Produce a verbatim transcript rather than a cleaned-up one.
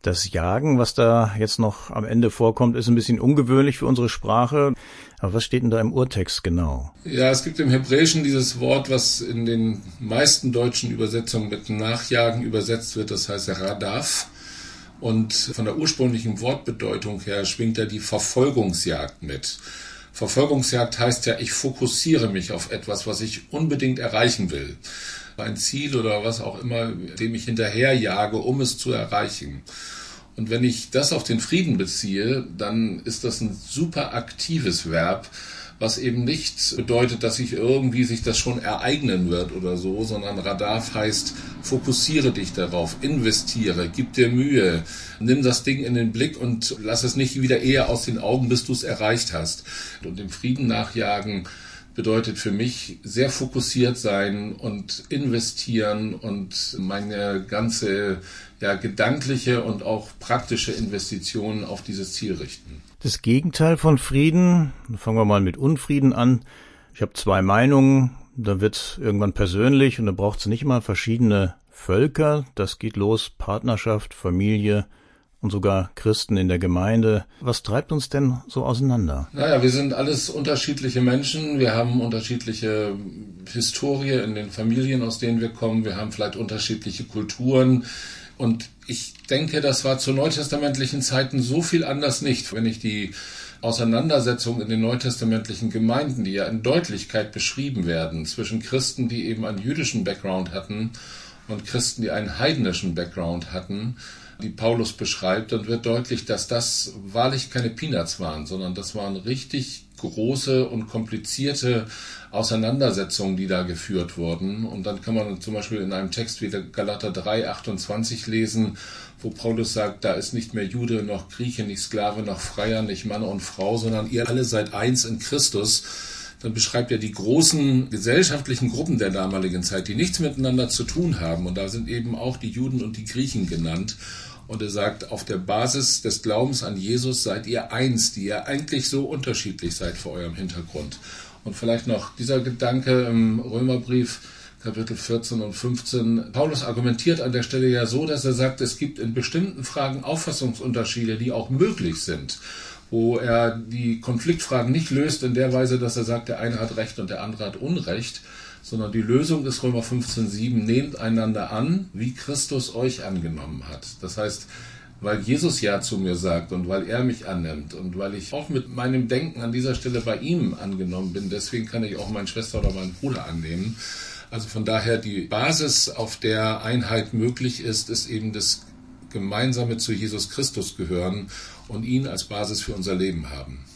Das Jagen, was da jetzt noch am Ende vorkommt, ist ein bisschen ungewöhnlich für unsere Sprache. Aber was steht denn da im Urtext genau? Ja, es gibt im Hebräischen dieses Wort, was in den meisten deutschen Übersetzungen mit Nachjagen übersetzt wird, das heißt Radaf. Und von der ursprünglichen Wortbedeutung her schwingt da die Verfolgungsjagd mit. Verfolgungsjagd heißt ja, ich fokussiere mich auf etwas, was ich unbedingt erreichen will. Ein Ziel oder was auch immer, dem ich hinterherjage, um es zu erreichen. Und wenn ich das auf den Frieden beziehe, dann ist das ein super aktives Verb, was eben nicht bedeutet, dass sich irgendwie sich das schon ereignen wird oder so, sondern Radaf heißt, fokussiere dich darauf, investiere, gib dir Mühe, nimm das Ding in den Blick und lass es nicht wieder eher aus den Augen, bis du es erreicht hast. Und dem Frieden nachjagen bedeutet für mich sehr fokussiert sein und investieren und meine ganze ja, gedankliche und auch praktische Investitionen auf dieses Ziel richten. Das Gegenteil von Frieden, fangen wir mal mit Unfrieden an. Ich habe zwei Meinungen, da wird irgendwann persönlich und da braucht es nicht mal verschiedene Völker. Das geht los, Partnerschaft, Familie und sogar Christen in der Gemeinde. Was treibt uns denn so auseinander? Naja, wir sind alles unterschiedliche Menschen. Wir haben unterschiedliche Historie in den Familien, aus denen wir kommen. Wir haben vielleicht unterschiedliche Kulturen. Und ich denke, das war zu neutestamentlichen Zeiten so viel anders nicht. Wenn ich die Auseinandersetzung in den neutestamentlichen Gemeinden, die ja in Deutlichkeit beschrieben werden, zwischen Christen, die eben einen jüdischen Background hatten und Christen, die einen heidnischen Background hatten, die Paulus beschreibt, dann wird deutlich, dass das wahrlich keine Peanuts waren, sondern das waren richtig große und komplizierte Auseinandersetzungen, die da geführt wurden. Und dann kann man zum Beispiel in einem Text wie Galater drei, achtundzwanzig lesen, wo Paulus sagt, da ist nicht mehr Jude noch Grieche, nicht Sklave noch Freier, nicht Mann und Frau, sondern ihr alle seid eins in Christus. Dann beschreibt er die großen gesellschaftlichen Gruppen der damaligen Zeit, die nichts miteinander zu tun haben. Und da sind eben auch die Juden und die Griechen genannt. Und er sagt, auf der Basis des Glaubens an Jesus seid ihr eins, die ihr eigentlich so unterschiedlich seid vor eurem Hintergrund. Und vielleicht noch dieser Gedanke im Römerbrief, Kapitel vierzehn und fünfzehn. Paulus argumentiert an der Stelle ja so, dass er sagt, es gibt in bestimmten Fragen Auffassungsunterschiede, die auch möglich sind, wo er die Konfliktfragen nicht löst in der Weise, dass er sagt, der eine hat Recht und der andere hat Unrecht, sondern die Lösung ist Römer fünfzehn sieben, nehmt einander an, wie Christus euch angenommen hat. Das heißt, weil Jesus ja zu mir sagt und weil er mich annimmt und weil ich auch mit meinem Denken an dieser Stelle bei ihm angenommen bin, deswegen kann ich auch meine Schwester oder meinen Bruder annehmen. Also von daher die Basis, auf der Einheit möglich ist, ist eben das gemeinsame zu Jesus Christus gehören und ihn als Basis für unser Leben haben.